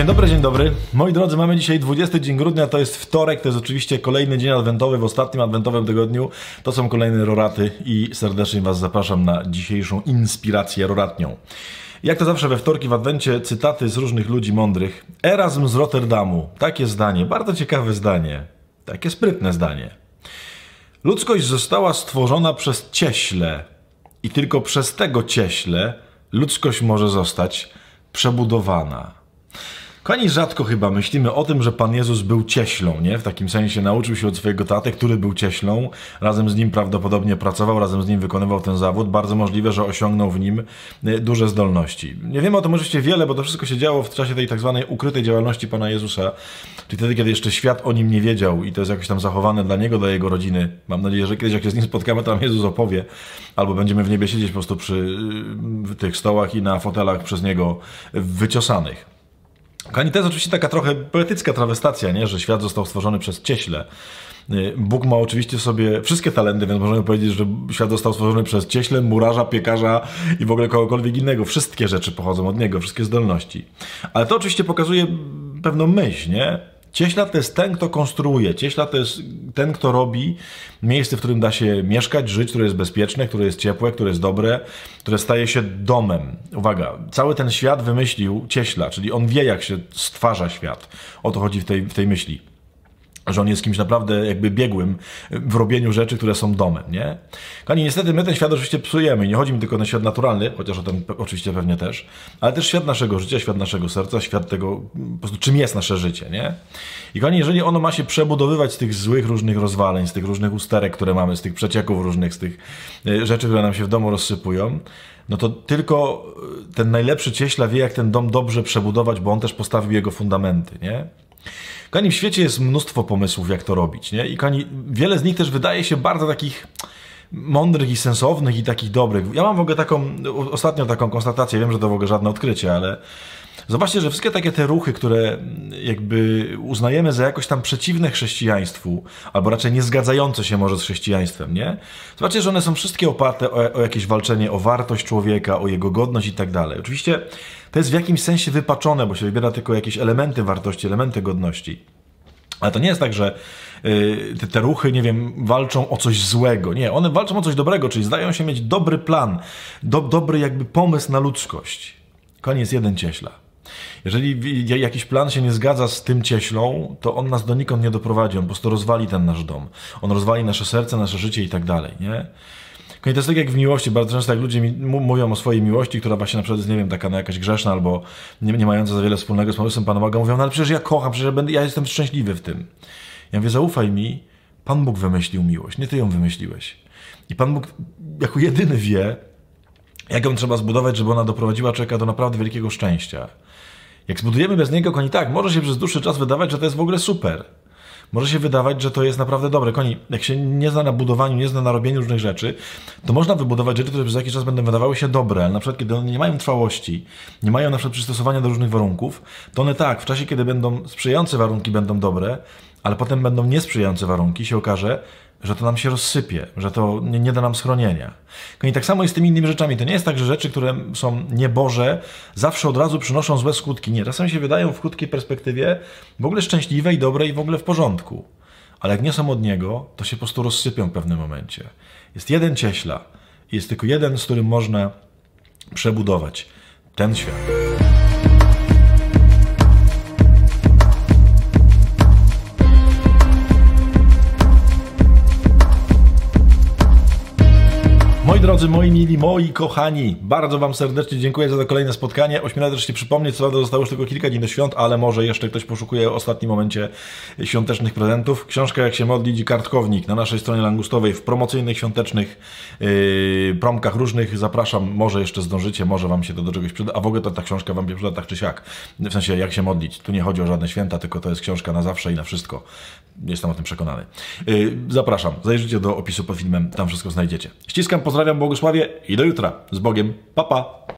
Dzień dobry, dzień dobry. Moi drodzy, mamy dzisiaj 20 dzień grudnia, to jest wtorek, to jest oczywiście kolejny dzień adwentowy w ostatnim adwentowym tygodniu. To są kolejne roraty i serdecznie Was zapraszam na dzisiejszą inspirację roratnią. Jak to zawsze we wtorki w adwencie, cytaty z różnych ludzi mądrych. Erazm z Rotterdamu, takie zdanie, bardzo ciekawe zdanie, takie sprytne zdanie. Ludzkość została stworzona przez cieśle i tylko przez tego cieśle ludzkość może zostać przebudowana. Kochani, rzadko chyba myślimy o tym, że Pan Jezus był cieślą, nie? W takim sensie nauczył się od swojego taty, który był cieślą. Razem z nim prawdopodobnie pracował, razem z nim wykonywał ten zawód. Bardzo możliwe, że osiągnął w nim duże zdolności. Nie wiemy o tym oczywiście wiele, bo to wszystko się działo w czasie tej tak zwanej ukrytej działalności Pana Jezusa. Czyli wtedy, kiedy jeszcze świat o nim nie wiedział i to jest jakoś tam zachowane dla niego, dla jego rodziny. Mam nadzieję, że kiedyś jak się z nim spotkamy, to nam Jezus opowie. Albo będziemy w niebie siedzieć po prostu przy tych stołach i na fotelach przez niego wyciosanych. Kochani, to jest oczywiście taka trochę poetycka trawestacja, nie? Że świat został stworzony przez cieśle. Bóg ma oczywiście w sobie wszystkie talenty, więc możemy powiedzieć, że świat został stworzony przez cieśle, murarza, piekarza i w ogóle kogokolwiek innego. Wszystkie rzeczy pochodzą od niego, wszystkie zdolności. Ale to oczywiście pokazuje pewną myśl, nie? Cieśla to jest ten, kto konstruuje. Cieśla to jest ten, kto robi miejsce, w którym da się mieszkać, żyć, które jest bezpieczne, które jest ciepłe, które jest dobre, które staje się domem. Uwaga, cały ten świat wymyślił cieśla, czyli on wie, jak się stwarza świat. O to chodzi w tej myśli. Że on jest kimś naprawdę jakby biegłym w robieniu rzeczy, które są domem, nie? Kochani, niestety my ten świat oczywiście psujemy. Nie chodzi mi tylko o ten świat naturalny, chociaż o ten oczywiście pewnie też, ale też świat naszego życia, świat naszego serca, świat tego, po prostu czym jest nasze życie, nie? I kochani, jeżeli ono ma się przebudowywać z tych złych różnych rozwaleń, z tych różnych usterek, które mamy, z tych przecieków różnych, z tych rzeczy, które nam się w domu rozsypują, no to tylko ten najlepszy cieśla wie, jak ten dom dobrze przebudować, bo on też postawił jego fundamenty, nie? Kochani, w świecie jest mnóstwo pomysłów, jak to robić, nie? I kochani, wiele z nich też wydaje się bardzo takich mądrych i sensownych i takich dobrych. Ja mam w ogóle ostatnio taką konstatację, wiem, że to w ogóle żadne odkrycie, ale zobaczcie, że wszystkie takie te ruchy, które jakby uznajemy za jakoś tam przeciwne chrześcijaństwu, albo raczej nie zgadzające się może z chrześcijaństwem, nie? Zobaczcie, że one są wszystkie oparte o jakieś walczenie o wartość człowieka, o jego godność i tak dalej. Oczywiście to jest w jakimś sensie wypaczone, bo się wybiera tylko jakieś elementy wartości, elementy godności. Ale to nie jest tak, że te ruchy, nie wiem, walczą o coś złego. Nie, one walczą o coś dobrego, czyli zdają się mieć dobry plan, dobry jakby pomysł na ludzkość. Koniec jeden cieśla. Jeżeli jakiś plan się nie zgadza z tym cieślą, to on nas donikąd nie doprowadzi, on po prostu rozwali ten nasz dom. On rozwali nasze serce, nasze życie i tak dalej, nie? To jest tak jak w miłości, bardzo często jak ludzie mówią o swojej miłości, która właśnie na przykład jest, nie wiem, taka jakaś grzeszna albo nie mająca za wiele wspólnego z pomysłem Pana Boga, mówią, no ale przecież ja kocham, przecież ja jestem szczęśliwy w tym. Ja mówię, zaufaj mi, Pan Bóg wymyślił miłość, nie ty ją wymyśliłeś. I Pan Bóg jako jedyny wie, jak ją trzeba zbudować, żeby ona doprowadziła człowieka do naprawdę wielkiego szczęścia. Jak zbudujemy bez niego, kochani, tak, może się przez dłuższy czas wydawać, że to jest w ogóle super. Może się wydawać, że to jest naprawdę dobre. Kochani, jak się nie zna na budowaniu, nie zna na robieniu różnych rzeczy, to można wybudować rzeczy, które przez jakiś czas będą wydawały się dobre, ale na przykład kiedy one nie mają trwałości, nie mają na przykład przystosowania do różnych warunków, to one tak, w czasie kiedy będą sprzyjające warunki będą dobre, ale potem będą niesprzyjające warunki, się okaże, że to nam się rozsypie, że to nie da nam schronienia. I tak samo jest z tymi innymi rzeczami. To nie jest tak, że rzeczy, które są nieboże, zawsze od razu przynoszą złe skutki. Nie, czasem się wydają w krótkiej perspektywie w ogóle szczęśliwe i dobre i w ogóle w porządku. Ale jak nie są od Niego, to się po prostu rozsypią w pewnym momencie. Jest jeden cieśla. Jest tylko jeden, z którym można przebudować ten świat. Moi drodzy, moi mili, moi kochani, bardzo Wam serdecznie dziękuję za to kolejne spotkanie. Ośmielę też się przypomnieć, co prawda zostało już tylko kilka dni do świąt, ale może jeszcze ktoś poszukuje w ostatnim momencie świątecznych prezentów. Książka Jak się modlić i kartkownik na naszej stronie langustowej w promocyjnych, świątecznych promkach różnych. Zapraszam, może jeszcze zdążycie, może Wam się to do czegoś przyda, a w ogóle to ta książka Wam się przyda tak czy siak. W sensie, jak się modlić. Tu nie chodzi o żadne święta, tylko to jest książka na zawsze i na wszystko. Jestem o tym przekonany. Zapraszam, zajrzyjcie do opisu pod filmem, tam wszystko znajdziecie. Ściskam, pozdrawiam, błogosławię i do jutra. Z Bogiem. Pa, pa.